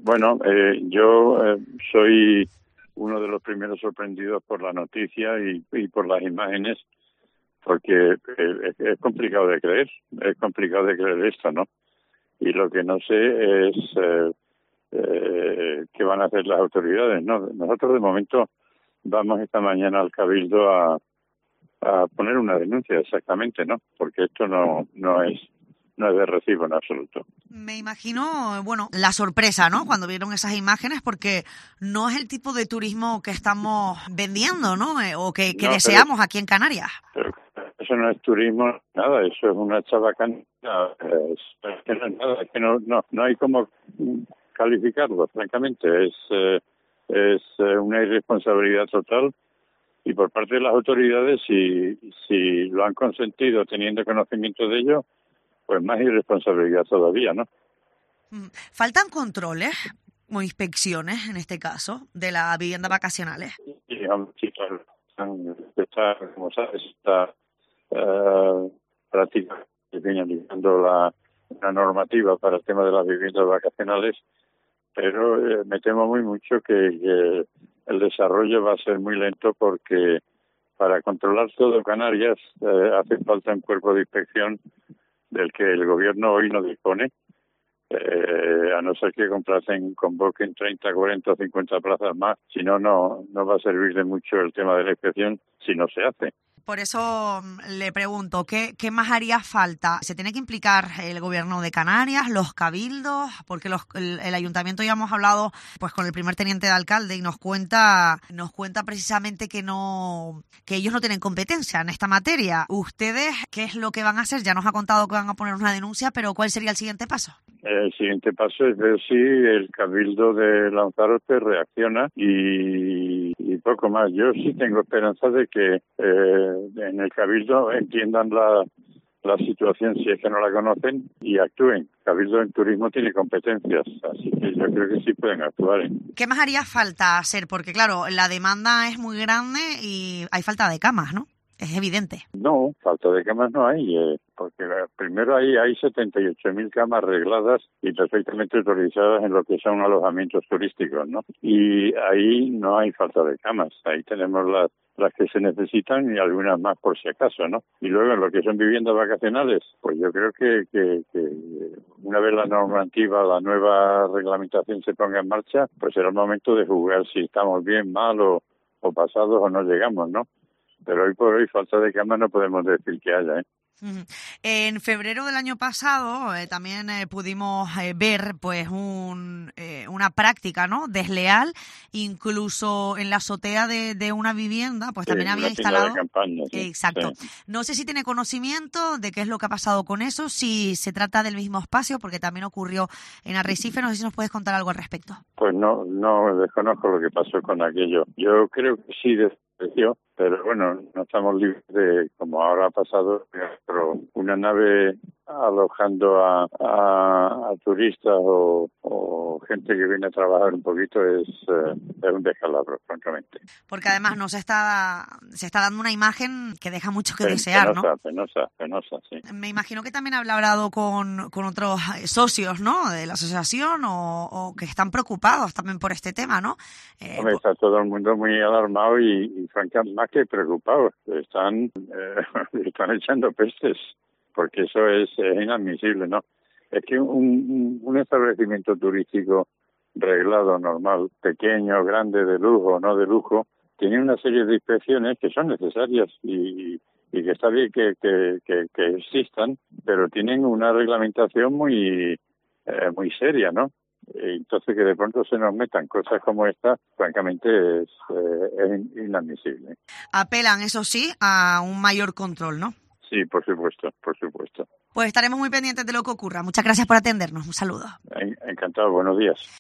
Bueno, yo soy uno de los primeros sorprendidos por la noticia y por las imágenes, porque es complicado de creer, esto, ¿no? Y lo que no sé es qué van a hacer las autoridades, ¿no? Nosotros de momento vamos esta mañana al Cabildo a poner una denuncia, exactamente, ¿no? Porque esto no es de recibo en absoluto. Me imagino, bueno, la sorpresa, ¿no? Cuando vieron esas imágenes, porque no es el tipo de turismo que estamos vendiendo, ¿no? O que deseamos aquí en Canarias. Pero eso no es turismo, nada, eso es una chabacana. Es que no es nada, es que no hay cómo calificarlo, francamente. Es una irresponsabilidad total. Y por parte de las autoridades, si lo han consentido teniendo conocimiento de ello, pues más irresponsabilidad todavía, ¿no? ¿Faltan controles o inspecciones, en este caso, de las viviendas vacacionales? Y como sabes, está prácticamente finalizando la normativa para el tema de las viviendas vacacionales, pero me temo muy mucho que el desarrollo va a ser muy lento, porque para controlar todo Canarias hace falta un cuerpo de inspección del que el gobierno hoy no dispone, a no ser que convoquen 30, 40 o 50 plazas más. Si no va a servir de mucho el tema de la inspección si no se hace. Por eso le pregunto, ¿qué más haría falta? ¿Se tiene que implicar el gobierno de Canarias, los cabildos? Porque el ayuntamiento, ya hemos hablado pues con el primer teniente de alcalde y nos cuenta precisamente que ellos no tienen competencia en esta materia. ¿Ustedes qué es lo que van a hacer? Ya nos ha contado que van a poner una denuncia, pero ¿cuál sería el siguiente paso? El siguiente paso es ver si el Cabildo de Lanzarote reacciona y poco más. Yo sí tengo esperanza de que en el Cabildo entiendan la situación, si es que no la conocen, y actúen. Cabildo en turismo tiene competencias, así que yo creo que sí pueden actuar. ¿Qué más haría falta hacer? Porque claro, la demanda es muy grande y hay falta de camas, ¿no? Es evidente. No, falta de camas no hay, porque primero hay 78.000 camas regladas y perfectamente autorizadas en lo que son alojamientos turísticos, ¿no? Y ahí no hay falta de camas, ahí tenemos las que se necesitan y algunas más por si acaso, ¿no? Y luego en lo que son viviendas vacacionales, pues yo creo que una vez la normativa, la nueva reglamentación se ponga en marcha, pues será el momento de jugar si estamos bien, mal o pasados o no llegamos, ¿no? Pero hoy por hoy falta de camas no podemos decir que haya, ¿eh? En febrero del año pasado también pudimos ver pues una práctica, ¿no?, desleal, incluso en la azotea de una vivienda, pues también había instalado. De campaña, sí. Exacto. Sí. No sé si tiene conocimiento de qué es lo que ha pasado con eso, si se trata del mismo espacio, porque también ocurrió en Arrecife. No sé si nos puedes contar algo al respecto. Pues no desconozco lo que pasó con aquello. Yo creo que sí desapareció, pero bueno, no estamos libres de, como ahora ha pasado, pero una nave alojando a turistas o gente que viene a trabajar un poquito es un descalabro, francamente. Porque además se está dando una imagen que deja mucho que desear, ¿no? Penosa, sí. Me imagino que también habrá hablado con otros socios, ¿no?, de la asociación o que están preocupados también por este tema, ¿no? Está todo el mundo muy alarmado y francamente más que preocupados. Están echando pestes, porque eso es inadmisible, ¿no? Es que un establecimiento turístico reglado, normal, pequeño, grande, de lujo, no de lujo, tiene una serie de inspecciones que son necesarias y que está bien que existan, pero tienen una reglamentación muy seria, ¿no? Entonces que de pronto se nos metan cosas como esta, francamente es inadmisible. Apelan, eso sí, a un mayor control, ¿no? Sí, por supuesto. Pues estaremos muy pendientes de lo que ocurra. Muchas gracias por atendernos. Un saludo. Encantado, buenos días.